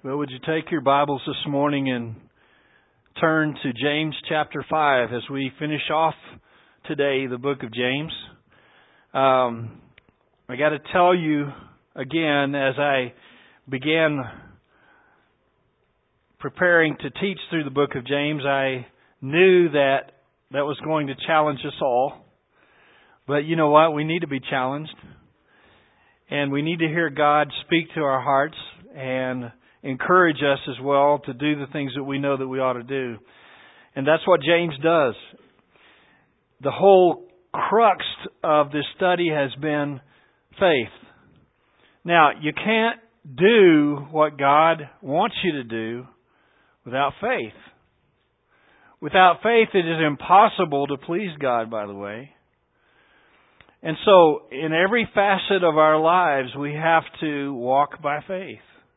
Well, would you take your Bibles this morning and turn to James chapter 5 as we finish off today the book of James. I got to tell you again, as I began preparing to teach through the book of James, I knew that was going to challenge us all. But you know what? We need to be challenged. And we need to hear God speak to our hearts and encourage us as well to do the things that we know that we ought to do. And that's what James does. The whole crux of this study has been faith. Now, you can't do what God wants you to do without faith. Without faith, it is impossible to please God, by the way. And so, in every facet of our lives, we have to walk by faith.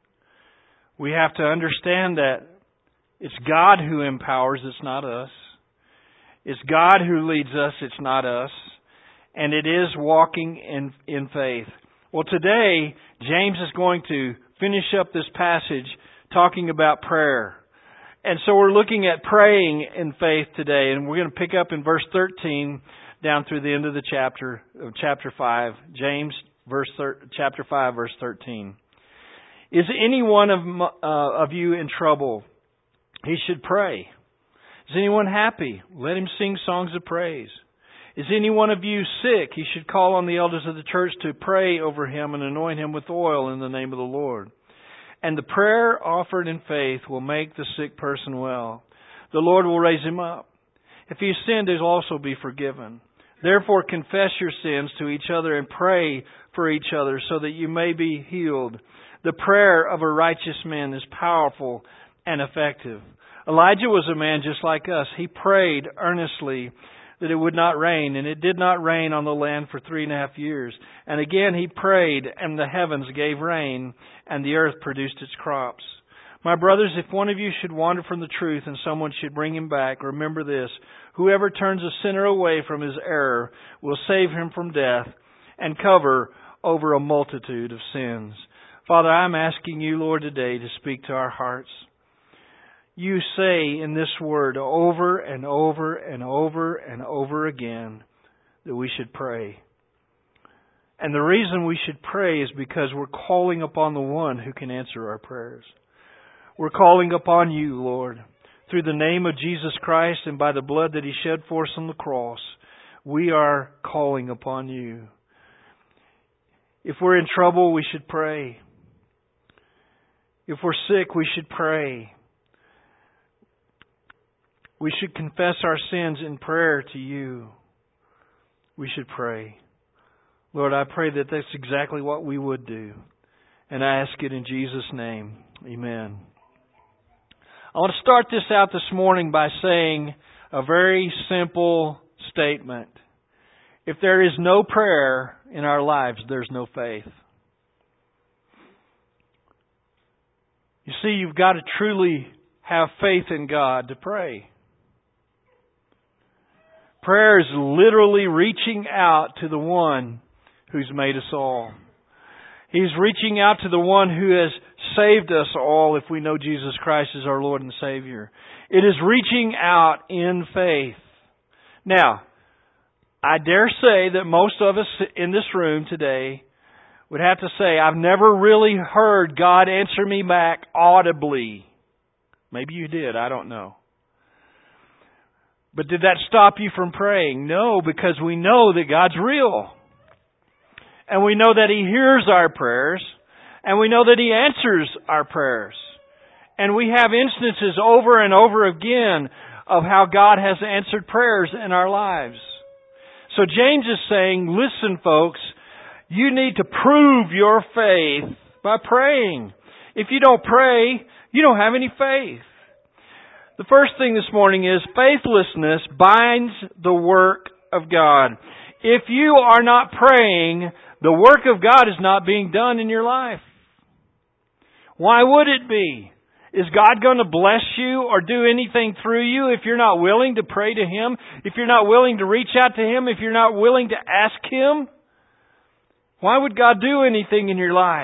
We have to understand that it's God who empowers, it's not us. It's God who leads us, it's not us. And it is walking in faith. Well, today, James is going to finish up this passage talking about prayer. And so we're looking at praying in faith today. And we're going to pick up in verse 13 down through the end of the chapter 5. James chapter 5, verse 13. Is any one of you in trouble? He should pray. Is anyone happy? Let him sing songs of praise. Is any one of you sick? He should call on the elders of the church to pray over him and anoint him with oil in the name of the Lord. And the prayer offered in faith will make the sick person well. The Lord will raise him up. If he sinned, he will also be forgiven. Therefore, confess your sins to each other and pray for each other so that you may be healed. The prayer of a righteous man is powerful and effective. Elijah was a man just like us. He prayed earnestly that it would not rain, and it did not rain on the land for 3.5 years. And again he prayed, and the heavens gave rain, and the earth produced its crops. My brothers, if one of you should wander from the truth and someone should bring him back, remember this: whoever turns a sinner away from his error will save him from death and cover over a multitude of sins. Father, I'm asking you, Lord, today to speak to our hearts. You say in this word over and over and over and over again that we should pray. And the reason we should pray is because we're calling upon the one who can answer our prayers. We're calling upon you, Lord, through the name of Jesus Christ and by the blood that He shed for us on the cross. We are calling upon you. If we're in trouble, we should pray. If we're sick, we should pray. We should confess our sins in prayer to you. We should pray. Lord, I pray that that's exactly what we would do. And I ask it in Jesus' name. Amen. I want to start this out this morning by saying a very simple statement. If there is no prayer in our lives, there's no faith. You see, you've got to truly have faith in God to pray. Prayer is literally reaching out to the one who's made us all. He's reaching out to the one who has saved us all if we know Jesus Christ as our Lord and Savior. It is reaching out in faith. Now, I dare say that most of us in this room today would have to say, I've never really heard God answer me back audibly. Maybe you did, I don't know. But did that stop you from praying? No, because we know that God's real. And we know that He hears our prayers. And we know that He answers our prayers. And we have instances over and over again of how God has answered prayers in our lives. So James is saying, listen folks, you need to prove your faith by praying. If you don't pray, you don't have any faith. The first thing this morning is faithlessness binds the work of God. If you are not praying, the work of God is not being done in your life. Why would it be? Is God going to bless you or do anything through you if you're not willing to pray to Him? If you're not willing to reach out to Him? If you're not willing to ask Him? Why would God do anything in your life?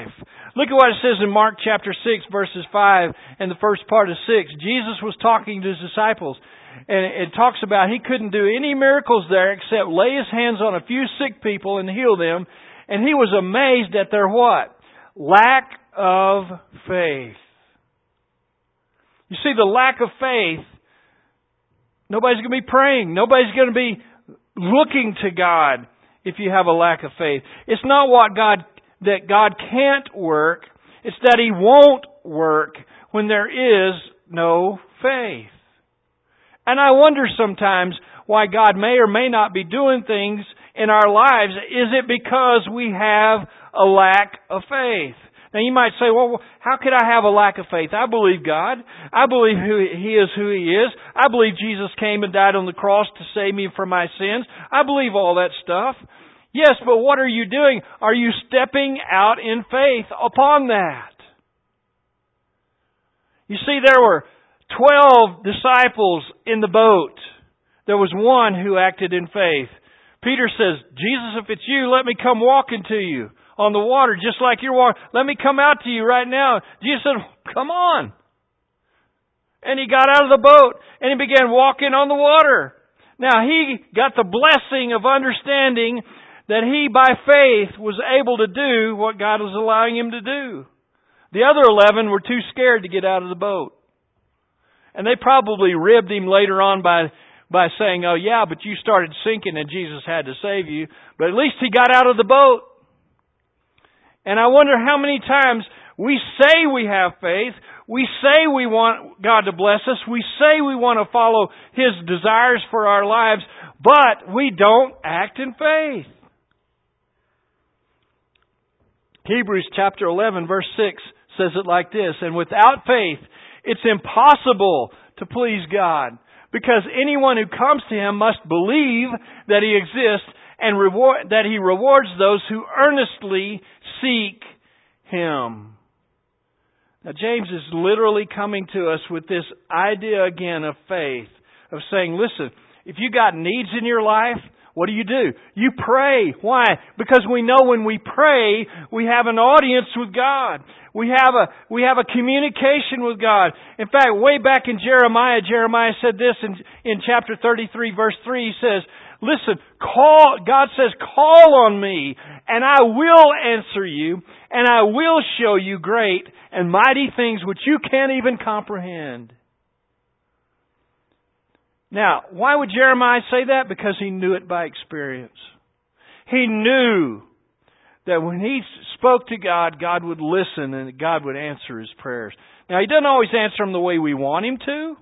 Look at what it says in Mark chapter 6, verses 5 and the first part of 6. Jesus was talking to His disciples, and it talks about He couldn't do any miracles there except lay His hands on a few sick people and heal them. And He was amazed at their what? Lack of faith. You see, the lack of faith, nobody's going to be praying. Nobody's going to be looking to God if you have a lack of faith. It's not that God can't work. It's that He won't work when there is no faith. And I wonder sometimes why God may or may not be doing things in our lives. Is it because we have a lack of faith? Now you might say, well, how could I have a lack of faith? I believe God. I believe He is who He is. I believe Jesus came and died on the cross to save me from my sins. I believe all that stuff. Yes, but what are you doing? Are you stepping out in faith upon that? You see, there were 12 disciples in the boat. There was one who acted in faith. Peter says, Jesus, if it's you, let me come walking to you on the water, just like you're walking. Let me come out to you right now. Jesus said, come on. And he got out of the boat and he began walking on the water. Now he got the blessing of understanding that he, by faith, was able to do what God was allowing him to do. The other 11 were too scared to get out of the boat. And they probably ribbed him later on by saying, oh yeah, but you started sinking and Jesus had to save you. But at least he got out of the boat. And I wonder how many times we say we have faith, we say we want God to bless us, we say we want to follow His desires for our lives, but we don't act in faith. Hebrews chapter 11 verse 6 says it like this, and without faith it's impossible to please God, because anyone who comes to Him must believe that He exists and that He rewards those who earnestly seek Him. Now James is literally coming to us with this idea again of faith, of saying, listen, if you got needs in your life, what do? You pray. Why? Because we know when we pray, we have an audience with God. We have a communication with God. In fact, way back in Jeremiah said this in chapter 33, verse 3, he says, listen, God says, call on me, and I will answer you, and I will show you great and mighty things which you can't even comprehend. Now, why would Jeremiah say that? Because he knew it by experience. He knew that when he spoke to God, God would listen and God would answer his prayers. Now, He doesn't always answer them the way we want Him to.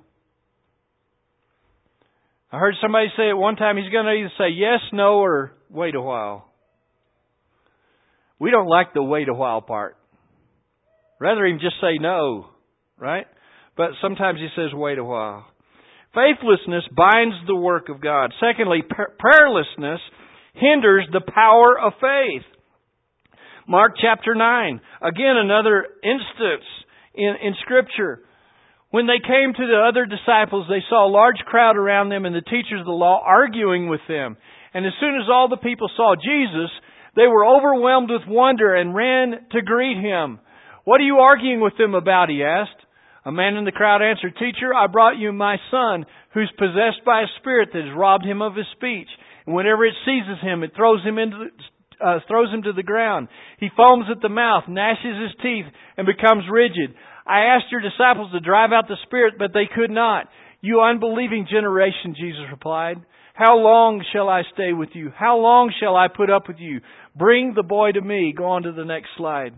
I heard somebody say at one time He's going to either say yes, no, or wait a while. We don't like the wait a while part. Rather Him just say no, right? But sometimes He says wait a while. Faithlessness binds the work of God. Secondly, prayerlessness hinders the power of faith. Mark chapter 9. Again, another instance in Scripture. When they came to the other disciples, they saw a large crowd around them and the teachers of the law arguing with them. And as soon as all the people saw Jesus, they were overwhelmed with wonder and ran to greet Him. What are you arguing with them about? He asked. A man in the crowd answered, Teacher, I brought you my son, who's possessed by a spirit that has robbed him of his speech. And whenever it seizes him, it throws him to the ground. He foams at the mouth, gnashes his teeth, and becomes rigid. I asked your disciples to drive out the spirit, but they could not. You unbelieving generation, Jesus replied. How long shall I stay with you? How long shall I put up with you? Bring the boy to me. Go on to the next slide.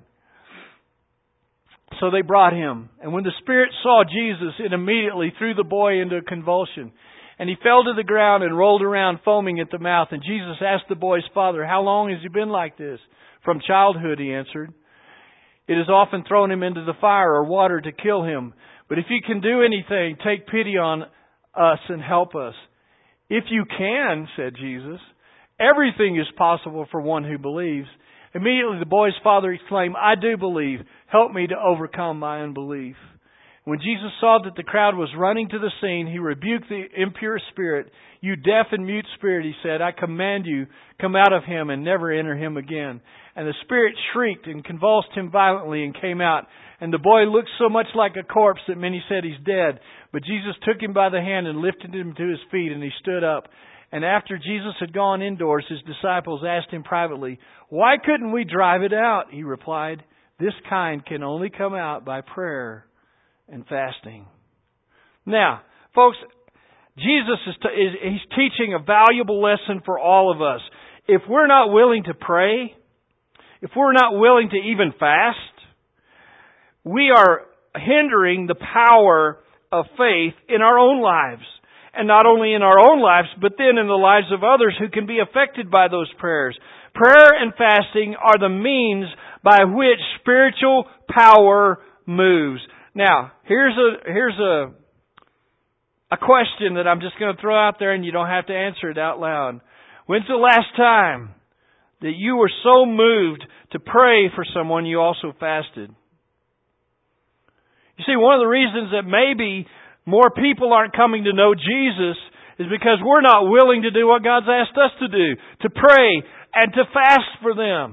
So they brought him. And when the spirit saw Jesus, it immediately threw the boy into a convulsion. And he fell to the ground and rolled around foaming at the mouth. And Jesus asked the boy's father, How long has he been like this? From childhood, he answered. It has often thrown him into the fire or water to kill him. But if you can do anything, take pity on us and help us. If you can, said Jesus, everything is possible for one who believes. Immediately the boy's father exclaimed, I do believe. Help me to overcome my unbelief. When Jesus saw that the crowd was running to the scene, He rebuked the impure spirit. "You deaf and mute spirit," He said, "I command you, come out of him and never enter him again." And the spirit shrieked and convulsed him violently and came out. And the boy looked so much like a corpse that many said, "He's dead." But Jesus took him by the hand and lifted him to his feet, and he stood up. And after Jesus had gone indoors, His disciples asked Him privately, "Why couldn't we drive it out?" He replied, "This kind can only come out by prayer and fasting." Now, folks, Jesus He's teaching a valuable lesson for all of us. If we're not willing to pray, if we're not willing to even fast, we are hindering the power of faith in our own lives. And not only in our own lives, but then in the lives of others who can be affected by those prayers. Prayer and fasting are the means by which spiritual power moves. Now, here's a question that I'm just going to throw out there, and you don't have to answer it out loud. When's the last time that you were so moved to pray for someone you also fasted? You see, one of the reasons that maybe more people aren't coming to know Jesus is because we're not willing to do what God's asked us to do, to pray and to fast for them.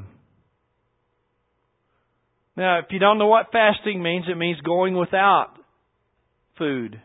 Now, if you don't know what fasting means, it means going without food.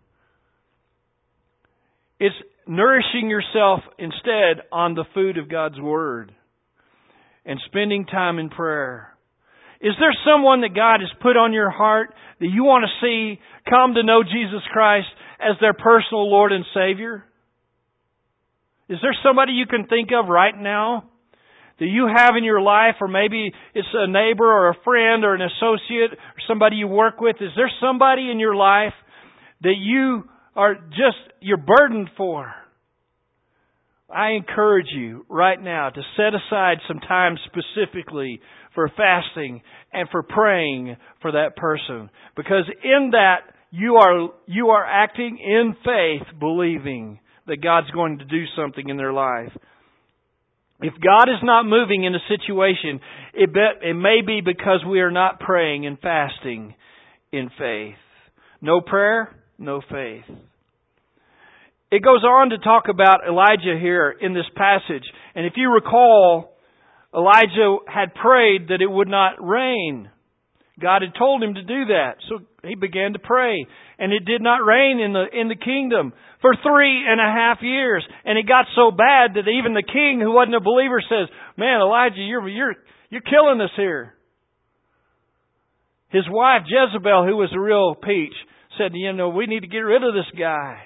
It's nourishing yourself instead on the food of God's Word and spending time in prayer. Is there someone that God has put on your heart that you want to see come to know Jesus Christ as their personal Lord and Savior? Is there somebody you can think of right now that you have in your life, or maybe it's a neighbor or a friend or an associate or somebody you work with? Is there somebody in your life that you're burdened for? I encourage you right now to set aside some time specifically for fasting and for praying for that person. Because in that, you are acting in faith, believing that God's going to do something in their life. If God is not moving in a situation, it may be because we are not praying and fasting in faith. No prayer, no faith. It goes on to talk about Elijah here in this passage. And if you recall, Elijah had prayed that it would not rain. God had told him to do that. So he began to pray. And it did not rain in the kingdom for 3.5 years. And it got so bad that even the king, who wasn't a believer, says, "Man, Elijah, you're killing us here." His wife, Jezebel, who was a real peach, said, "We need to get rid of this guy."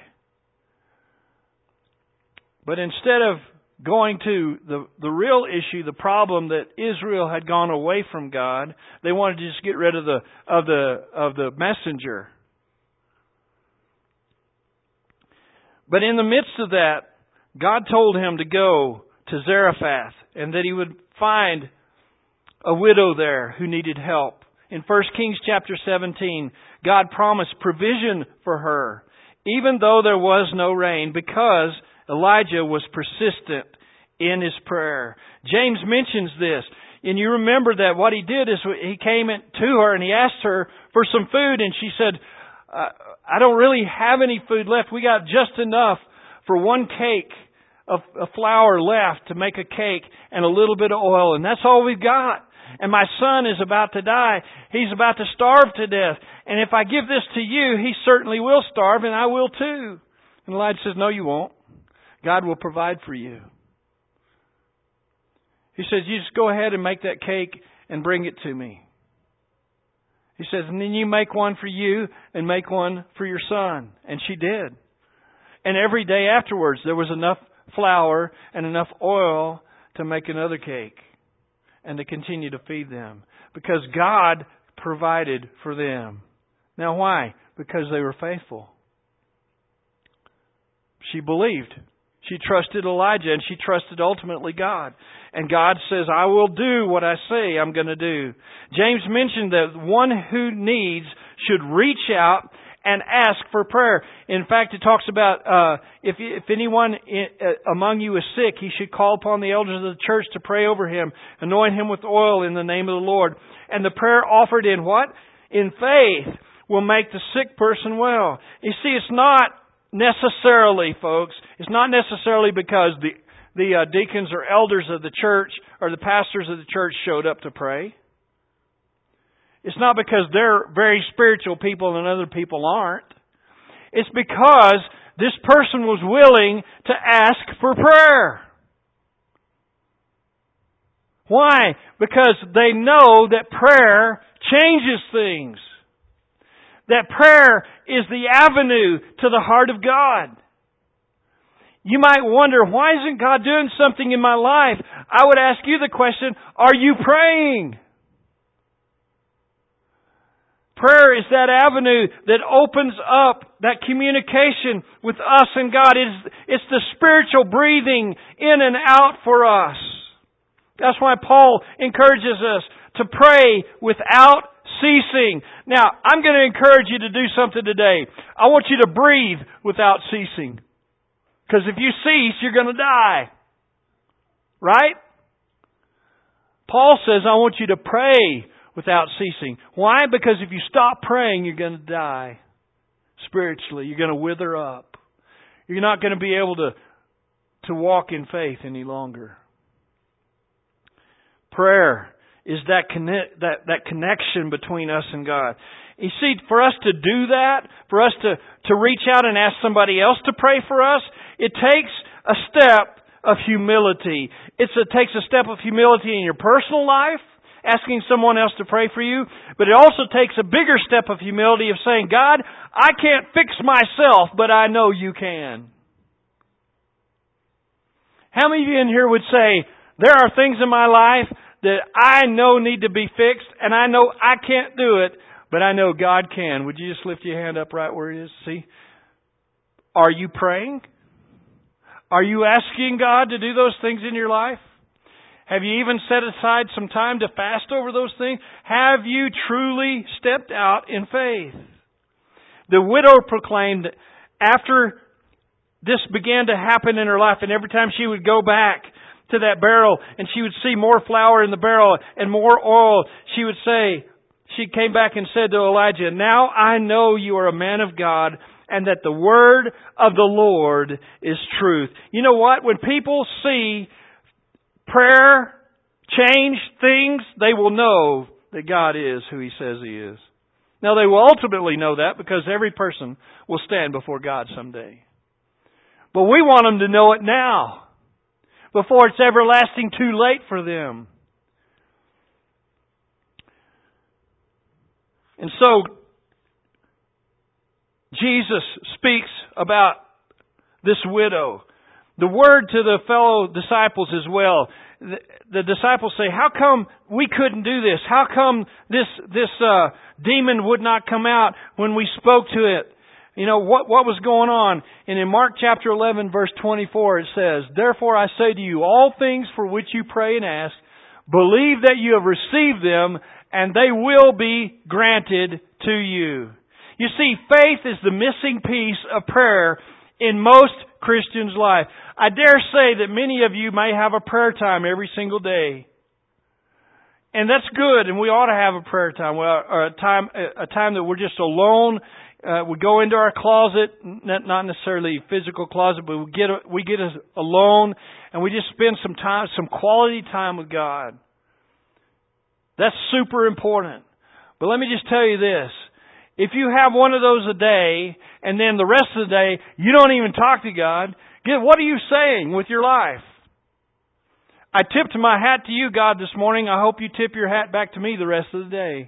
But instead of going to the real issue, the problem that Israel had gone away from God, they wanted to just get rid of the messenger. But in the midst of that, God told him to go to Zarephath and that he would find a widow there who needed help. In 1 Kings chapter 17, God promised provision for her, even though there was no rain, because Elijah was persistent in his prayer. James mentions this. And you remember that what he did is he came to her and he asked her for some food. And she said, "I don't really have any food left. We got just enough for one cake of flour left to make a cake and a little bit of oil. And that's all we've got. And my son is about to die. He's about to starve to death. And if I give this to you, he certainly will starve and I will too." And Elijah says, "No, you won't. God will provide for you." He says, "You just go ahead and make that cake and bring it to me." He says, "And then you make one for you and make one for your son." And she did. And every day afterwards, there was enough flour and enough oil to make another cake and to continue to feed them. Because God provided for them. Now why? Because they were faithful. She believed. She trusted Elijah and she trusted ultimately God. And God says, "I will do what I say I'm going to do." James mentioned that one who needs should reach out and ask for prayer. In fact, it talks about if anyone among you is sick, he should call upon the elders of the church to pray over him, anoint him with oil in the name of the Lord. And the prayer offered in what? In faith will make the sick person well. You see, it's not necessarily, folks, it's not necessarily because the deacons or elders of the church or the pastors of the church showed up to pray. It's not because they're very spiritual people and other people aren't. It's because this person was willing to ask for prayer. Why? Because they know that prayer changes things. That prayer is the avenue to the heart of God. You might wonder, why isn't God doing something in my life? I would ask you the question, are you praying? Prayer is that avenue that opens up that communication with us and God. It's the spiritual breathing in and out for us. That's why Paul encourages us to pray without ceasing. Now, I'm going to encourage you to do something today. I want you to breathe without ceasing. Because if you cease, you're going to die. Right? Paul says, I want you to pray without ceasing. Why? Because if you stop praying, you're going to die. Spiritually, you're going to wither up. You're not going to be able to walk in faith any longer. Prayer is that connection between us and God. You see, for us to do that, for us to reach out and ask somebody else to pray for us, it takes a step of humility. It takes a step of humility in your personal life, asking someone else to pray for you, but it also takes a bigger step of humility of saying, God, I can't fix myself, but I know You can. How many of you in here would say, there are things in my life that I know need to be fixed, and I know I can't do it, but I know God can? Would you just lift your hand up right where it is? See? Are you praying? Are you asking God to do those things in your life? Have you even set aside some time to fast over those things? Have you truly stepped out in faith? The widow proclaimed that after this began to happen in her life, and every time she would go back to that barrel and she would see more flour in the barrel and more oil, she came back and said to Elijah, now I know you are a man of God and that the word of the Lord is truth. You know what? When people see prayer change things, they will know that God is who He says He is. Now they will ultimately know that because every person will stand before God someday. But we want them to know it now, before it's everlasting too late for them. And so, Jesus speaks about this widow. The word to the fellow disciples as well. The disciples say, how come we couldn't do this? How come this demon would not come out when we spoke to it? You know, what was going on? And in Mark chapter 11 verse 24 it says, therefore I say to you, all things for which you pray and ask, believe that you have received them and they will be granted to you. You see, faith is the missing piece of prayer in most Christians' life. I dare say that many of you may have a prayer time every single day. And that's good, and we ought to have a prayer time, or a time that we're just alone. We go into our closet, not necessarily a physical closet, but we get alone, and we just spend some quality time with God. That's super important. But let me just tell you this. If you have one of those a day, and then the rest of the day, you don't even talk to God, what are you saying with your life? I tipped my hat to you, God, this morning. I hope you tip your hat back to me the rest of the day.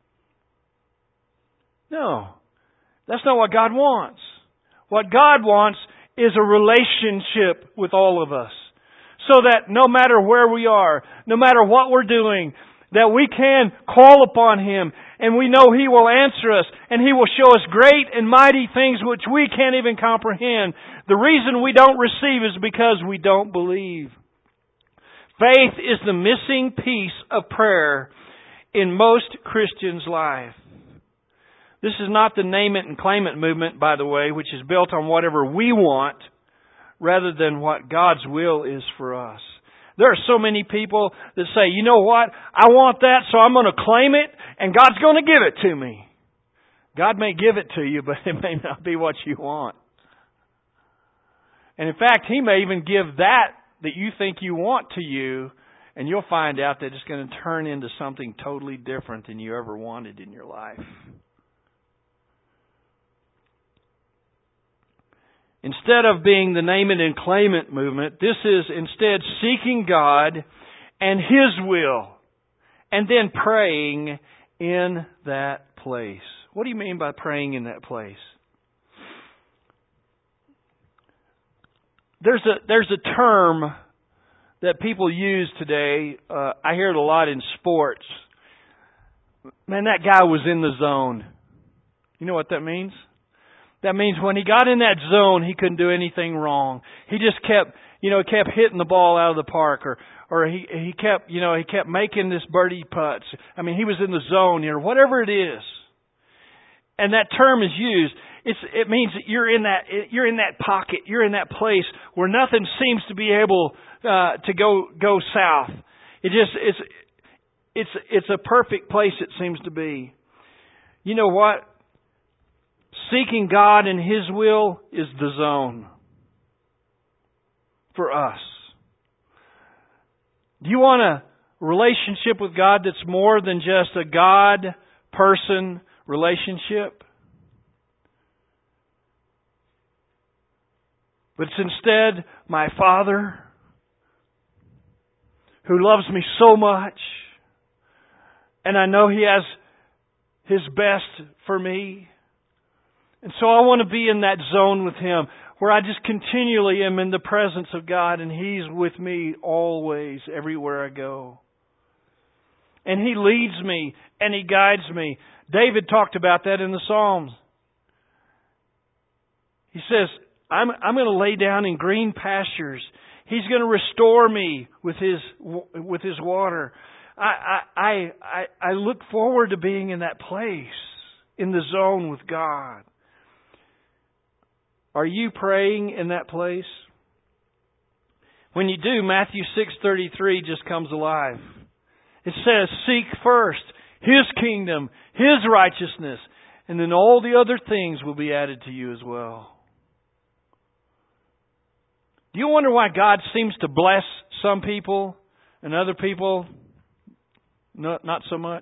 No. That's not what God wants. What God wants is a relationship with all of us. So that no matter where we are, no matter what we're doing, that we can call upon Him and we know He will answer us and He will show us great and mighty things which we can't even comprehend. The reason we don't receive is because we don't believe. Faith is the missing piece of prayer in most Christians' life. This is not the name it and claim it movement, by the way, which is built on whatever we want rather than what God's will is for us. There are so many people that say, you know what, I want that, so I'm going to claim it, and God's going to give it to me. God may give it to you, but it may not be what you want. And in fact, He may even give that you think you want to you, and you'll find out that it's going to turn into something totally different than you ever wanted in your life. Instead of being the name it and claim it movement, this is instead seeking God and His will, and then praying in that place. What do you mean by praying in that place? There's a term that people use today. I hear it a lot in sports. Man, that guy was in the zone. You know what that means? That means when he got in that zone, he couldn't do anything wrong. He just kept hitting the ball out of the park, or he kept making this birdie putts. I mean, he was in the zone, whatever it is. And that term is used. It means that you're in that pocket, you're in that place where nothing seems to be able to go south. It's a perfect place it seems to be. You know what? Seeking God and His will is the zone for us. Do you want a relationship with God that's more than just a God-person relationship? But it's instead my Father who loves me so much, and I know He has His best for me. And so I want to be in that zone with Him where I just continually am in the presence of God and He's with me always, everywhere I go. And He leads me and He guides me. David talked about that in the Psalms. He says, I'm going to lay down in green pastures. He's going to restore me with His water. I look forward to being in that place, in the zone with God. Are you praying in that place? When you do, Matthew 6:33 just comes alive. It says, seek first His kingdom, His righteousness, and then all the other things will be added to you as well. Do you wonder why God seems to bless some people and other people not so much?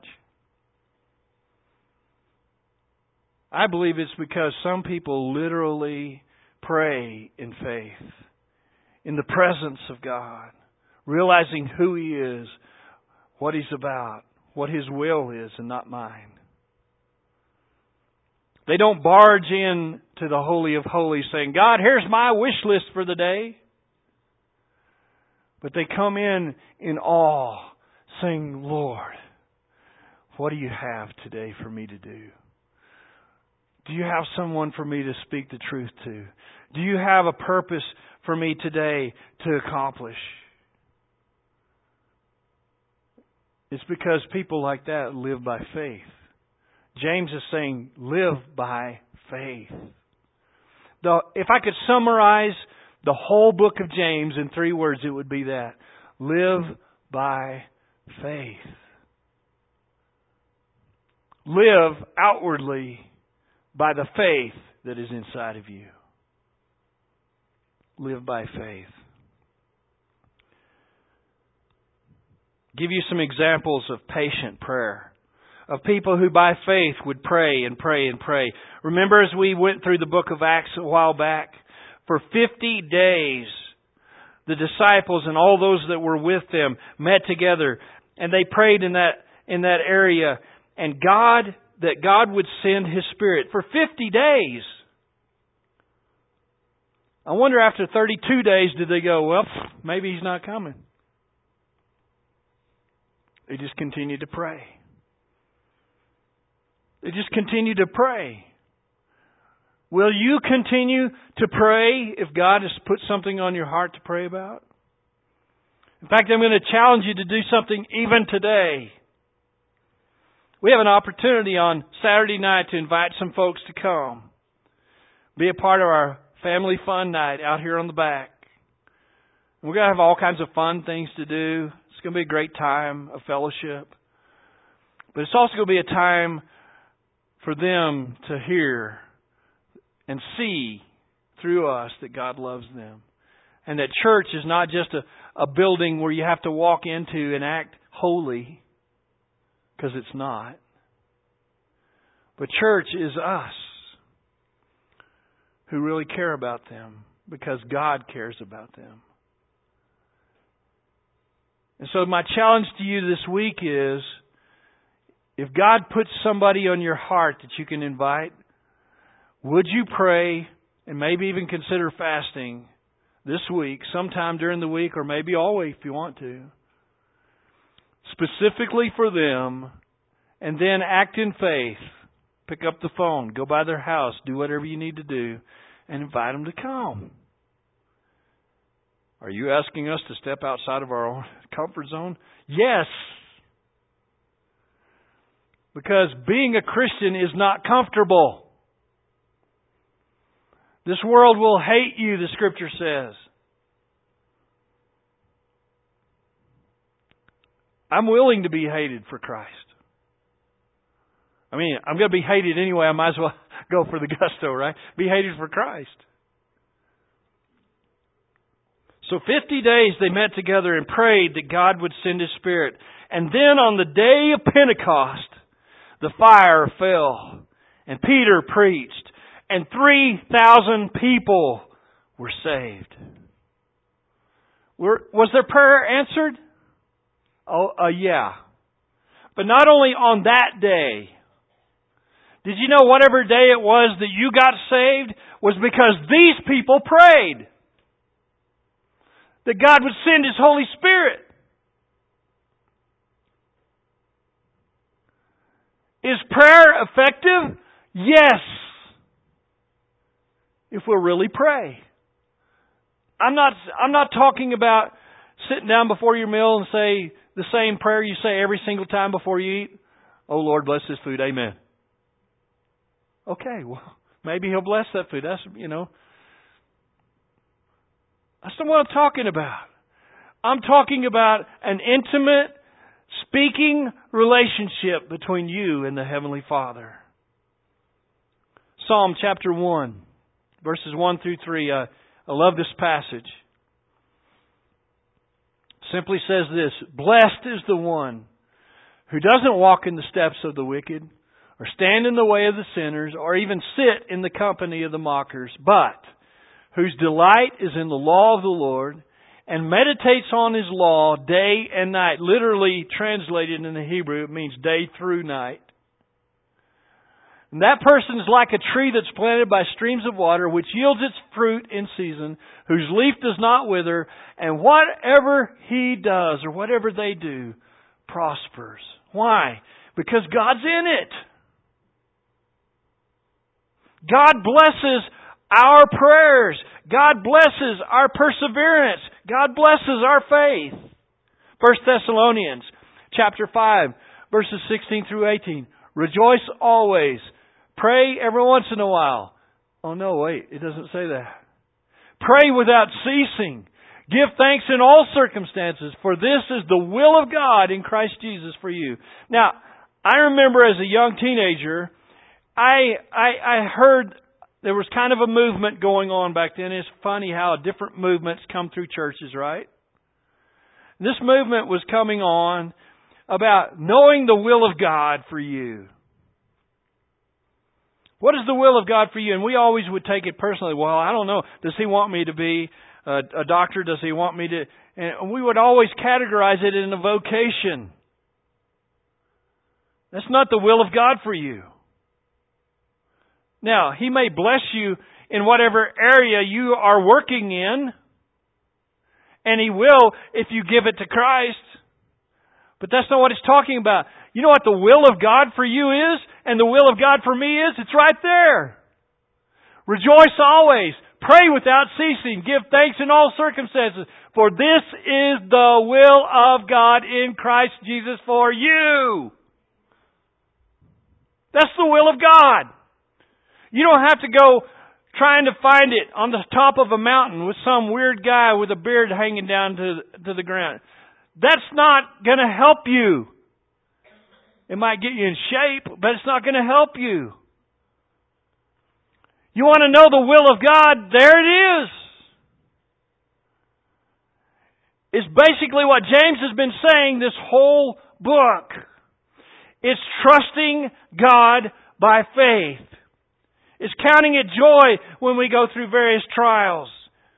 I believe it's because some people literally pray in faith, in the presence of God, realizing who He is, what He's about, what His will is, and not mine. They don't barge in to the Holy of Holies saying, God, here's my wish list for the day. But they come in awe, saying, Lord, what do you have today for me to do? Do you have someone for me to speak the truth to? Do you have a purpose for me today to accomplish? It's because people like that live by faith. James is saying, live by faith. If I could summarize the whole book of James in 3 words, it would be that. Live by faith. Live outwardly by the faith that is inside of you. Live by faith. Give you some examples of patient prayer. Of people who by faith would pray and pray and pray. Remember as we went through the book of Acts a while back? For 50 days, the disciples and all those that were with them met together and they prayed in that area. And God would send His Spirit for 50 days. I wonder after 32 days did they go, well, maybe He's not coming. They just continued to pray. They just continued to pray. Will you continue to pray if God has put something on your heart to pray about? In fact, I'm going to challenge you to do something even today. We have an opportunity on Saturday night to invite some folks to come. Be a part of our family fun night out here on the back. We're going to have all kinds of fun things to do. It's going to be a great time of fellowship. But it's also going to be a time for them to hear and see through us that God loves them. And that church is not just a building where you have to walk into and act holy, because it's not. But church is us who really care about them because God cares about them. And so my challenge to you this week is, if God puts somebody on your heart that you can invite, would you pray and maybe even consider fasting this week, sometime during the week, or maybe all week if you want to, specifically for them, and then act in faith. Pick up the phone, go by their house, do whatever you need to do, and invite them to come. Are you asking us to step outside of our own comfort zone? Yes. Because being a Christian is not comfortable. This world will hate you, the Scripture says. I'm willing to be hated for Christ. I mean, I'm going to be hated anyway. I might as well go for the gusto, right? Be hated for Christ. So 50 days they met together and prayed that God would send His Spirit. And then on the day of Pentecost, the fire fell and Peter preached and 3,000 people were saved. Was their prayer answered? Yeah. But not only on that day. Did you know whatever day it was that you got saved was because these people prayed that God would send His Holy Spirit? Is prayer effective? Yes. If we'll really pray. I'm not talking about sitting down before your meal and say the same prayer you say every single time before you eat. Oh Lord, bless this food. Amen. Okay, well, maybe He'll bless that food. That's not what I'm talking about. I'm talking about an intimate, speaking relationship between you and the Heavenly Father. Psalm chapter 1, verses 1 through 3. I love this passage. Simply says this: Blessed is the one who doesn't walk in the steps of the wicked, or stand in the way of the sinners, or even sit in the company of the mockers, but whose delight is in the law of the Lord, and meditates on His law day and night. Literally translated in the Hebrew, it means day through night. And that person is like a tree that's planted by streams of water, which yields its fruit in season, whose leaf does not wither, and whatever he does, or whatever they do, prospers. Why? Because God's in it. God blesses our prayers. God blesses our perseverance. God blesses our faith. 1 Thessalonians chapter 5, verses 16 through 18. Rejoice always. Pray every once in a while. Oh no, wait, it doesn't say that. Pray without ceasing. Give thanks in all circumstances, for this is the will of God in Christ Jesus for you. Now, I remember as a young teenager, I heard there was kind of a movement going on back then. It's funny how different movements come through churches, right? This movement was coming on about knowing the will of God for you. What is the will of God for you? And we always would take it personally. Well, I don't know. Does He want me to be a doctor? Does He want me to... And we would always categorize it in a vocation. That's not the will of God for you. Now, He may bless you in whatever area you are working in. And He will if you give it to Christ. But that's not what it's talking about. You know what the will of God for you is? And the will of God for me is? It's right there. Rejoice always. Pray without ceasing. Give thanks in all circumstances. For this is the will of God in Christ Jesus for you. That's the will of God. You don't have to go trying to find it on the top of a mountain with some weird guy with a beard hanging down to the ground. That's not going to help you. It might get you in shape, but it's not going to help you. You want to know the will of God? There it is. It's basically what James has been saying this whole book. It's trusting God by faith. It's counting it joy when we go through various trials.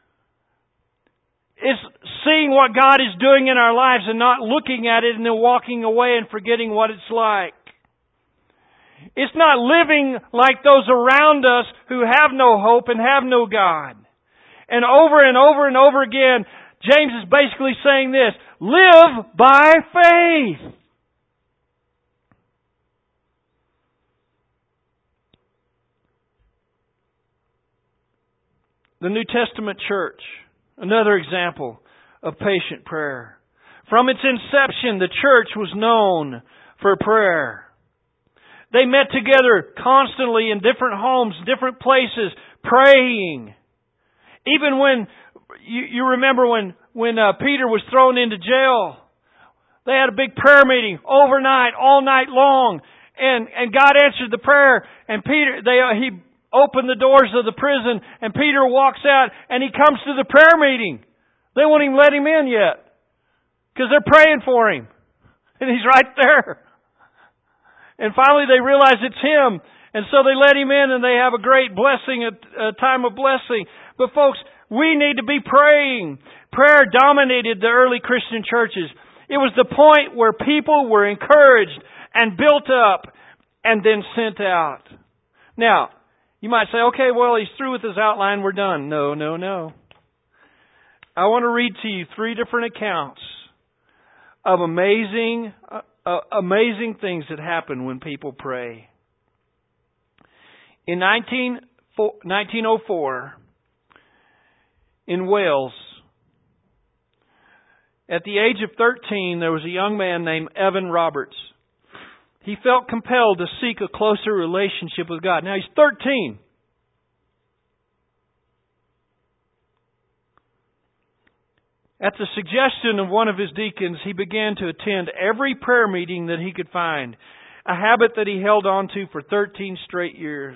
It's seeing what God is doing in our lives and not looking at it and then walking away and forgetting what it's like. It's not living like those around us who have no hope and have no God. And over and over and over again, James is basically saying this: live by faith. The New Testament church, another example of patient prayer. From its inception, the church was known for prayer. They met together constantly in different homes, different places, praying. Even when, you remember when Peter was thrown into jail, they had a big prayer meeting overnight, all night long. And God answered the prayer. And he opened the doors of the prison, and Peter walks out, and he comes to the prayer meeting. They won't even let him in yet, because they're praying for him. And he's right there. And finally they realize it's him. And so they let him in, and they have a great blessing, a time of blessing. But folks, we need to be praying. Prayer dominated the early Christian churches. It was the point where people were encouraged and built up and then sent out. Now, you might say, okay, well, he's through with his outline, we're done. No. I want to read to you 3 different accounts of amazing things that happen when people pray. In 1904, in Wales, at the age of 13, there was a young man named Evan Roberts. He felt compelled to seek a closer relationship with God. Now, he's 13. At the suggestion of one of his deacons, he began to attend every prayer meeting that he could find, a habit that he held on to for 13 straight years.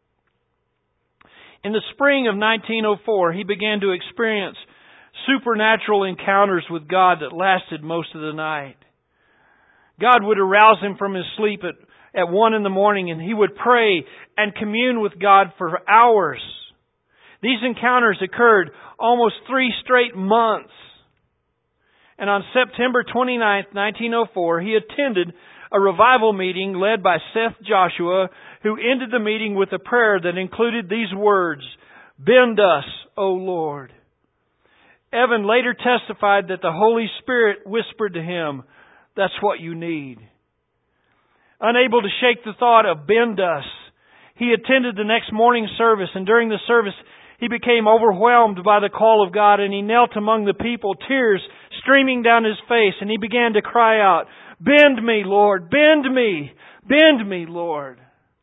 In the spring of 1904, he began to experience supernatural encounters with God that lasted most of the night. God would arouse him from his sleep at 1 in the morning, and he would pray and commune with God for hours. These encounters occurred almost 3 straight months. And on September 29th, 1904, he attended a revival meeting led by Seth Joshua, who ended the meeting with a prayer that included these words, "Bend us, O Lord." Evan later testified that the Holy Spirit whispered to him, "That's what you need." Unable to shake the thought of "bend us," he attended the next morning service, and during the service he became overwhelmed by the call of God, and he knelt among the people, tears streaming down his face, and he began to cry out, "Bend me, Lord, bend me, bend me, Lord."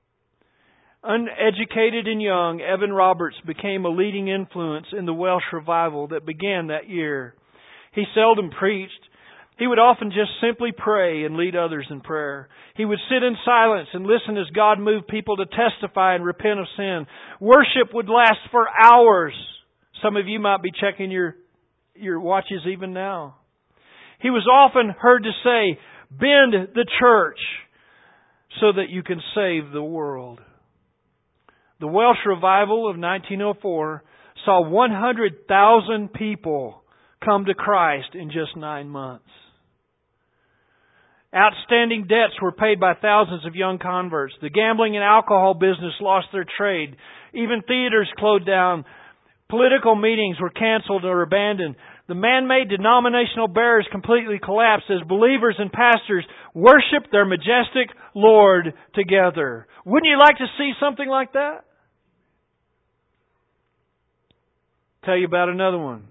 Uneducated and young, Evan Roberts became a leading influence in the Welsh revival that began that year. He seldom preached. He would often just simply pray and lead others in prayer. He would sit in silence and listen as God moved people to testify and repent of sin. Worship would last for hours. Some of you might be checking your watches even now. He was often heard to say, "Bend the church so that you can save the world." The Welsh revival of 1904 saw 100,000 people come to Christ in just 9 months. Outstanding debts were paid by thousands of young converts. The gambling and alcohol business lost their trade. Even theaters closed down. Political meetings were canceled or abandoned. The man-made denominational barriers completely collapsed as believers and pastors worshiped their majestic Lord together. Wouldn't you like to see something like that? Tell you about another one.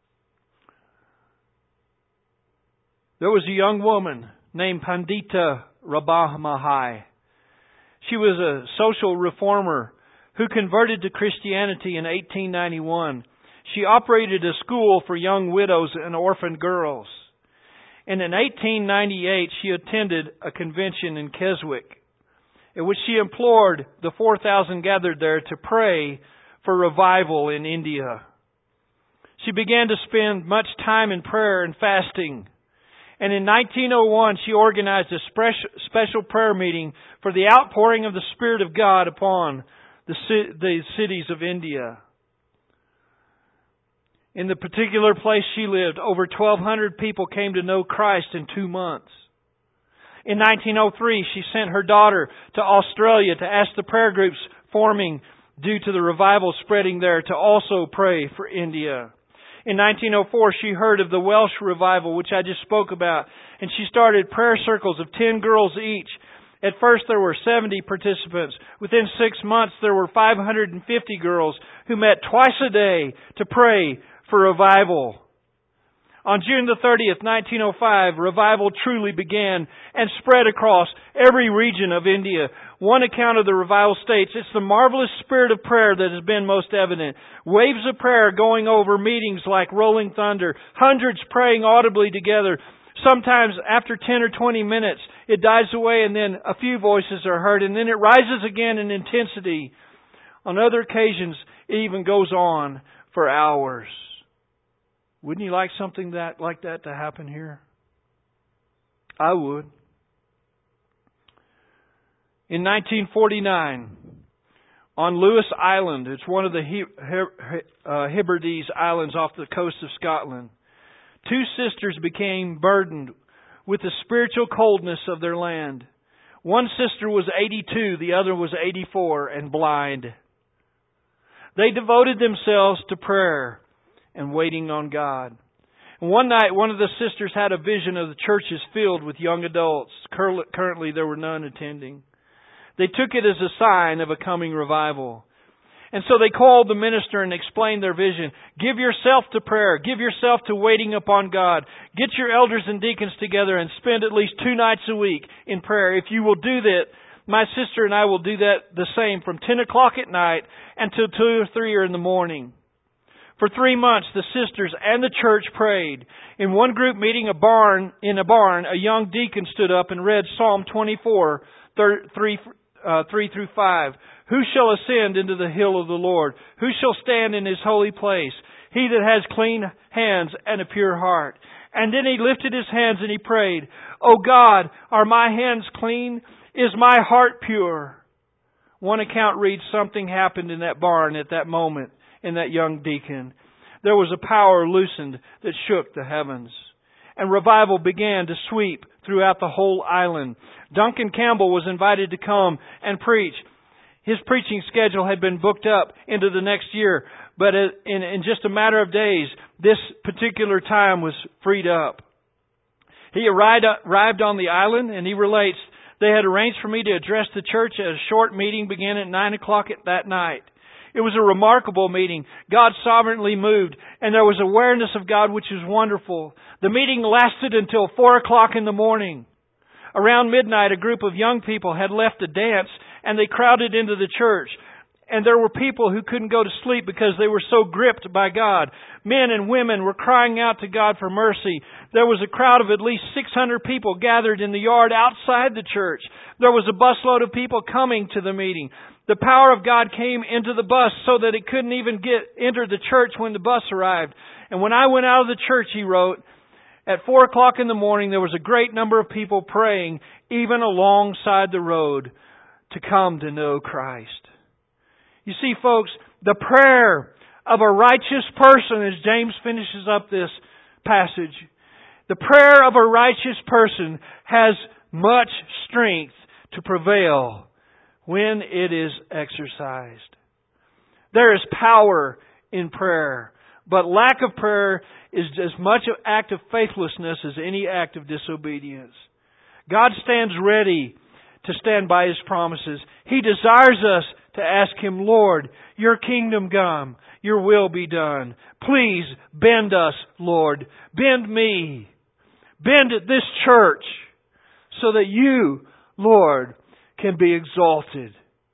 There was a young woman named Pandita Rabahmahai. She was a social reformer who converted to Christianity in 1891. She operated a school for young widows and orphaned girls. And in 1898, she attended a convention in Keswick, in which she implored the 4,000 gathered there to pray for revival in India. She began to spend much time in prayer and fasting. And in 1901, she organized a special prayer meeting for the outpouring of the Spirit of God upon the cities of India. In the particular place she lived, over 1,200 people came to know Christ in 2 months. In 1903, she sent her daughter to Australia to ask the prayer groups forming due to the revival spreading there to also pray for India. In 1904, she heard of the Welsh revival, which I just spoke about, and she started prayer circles of 10 girls each. At first, there were 70 participants. Within 6 months, there were 550 girls who met twice a day to pray for revival. On June the 30th, 1905, revival truly began and spread across every region of India. One account of the revival states, it's the marvelous spirit of prayer that has been most evident. Waves of prayer going over meetings like rolling thunder. Hundreds praying audibly together. Sometimes after 10 or 20 minutes, it dies away and then a few voices are heard and then it rises again in intensity. On other occasions, it even goes on for hours. Wouldn't you like something like that to happen here? I would. In 1949, on Lewis Island, it's one of the Hebrides Islands off the coast of Scotland, 2 sisters became burdened with the spiritual coldness of their land. One sister was 82, the other was 84 and blind. They devoted themselves to prayer and waiting on God. And one night, one of the sisters had a vision of the churches filled with young adults. Currently, there were none attending. They took it as a sign of a coming revival. And so they called the minister and explained their vision. Give yourself to prayer. Give yourself to waiting upon God. Get your elders and deacons together and spend at least 2 nights a week in prayer. If you will do that, my sister and I will do that the same from 10 o'clock at night until 2 or 3 in the morning. For 3 months, the sisters and the church prayed. In one group meeting in a barn, a young deacon stood up and read Psalm 24, 3 through 5. Who shall ascend into the hill of the Lord? Who shall stand in His holy place? He that has clean hands and a pure heart. And then he lifted his hands and he prayed, O God, are my hands clean? Is my heart pure? One account reads, something happened in that barn at that moment in that young deacon. There was a power loosened that shook the heavens. And revival began to sweep throughout the whole island. Duncan Campbell was invited to come and preach. His preaching schedule had been booked up into the next year, but in just a matter of days, this particular time was freed up. He arrived on the island, and he relates, they had arranged for me to address the church at a short meeting began at 9 o'clock that night. It was a remarkable meeting. God sovereignly moved, and there was awareness of God, which was wonderful. The meeting lasted until 4 o'clock in the morning. Around midnight, a group of young people had left a dance, and they crowded into the church. And there were people who couldn't go to sleep because they were so gripped by God. Men and women were crying out to God for mercy. There was a crowd of at least 600 people gathered in the yard outside the church. There was a busload of people coming to the meeting. The power of God came into the bus so that it couldn't even enter the church when the bus arrived. And when I went out of the church, he wrote, at 4 o'clock in the morning, there was a great number of people praying, even alongside the road, to come to know Christ. You see, folks, the prayer of a righteous person, as James finishes up this passage, the prayer of a righteous person has much strength to prevail when it is exercised. There is power in prayer, but lack of prayer is as much an act of faithlessness as any act of disobedience. God stands ready to stand by His promises. He desires us to ask Him, Lord, Your kingdom come, Your will be done. Please bend us, Lord. Bend me. Bend this church so that You, Lord, can be exalted.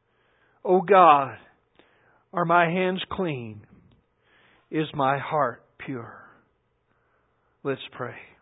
O God, are my hands clean? Is my heart pure? Let's pray.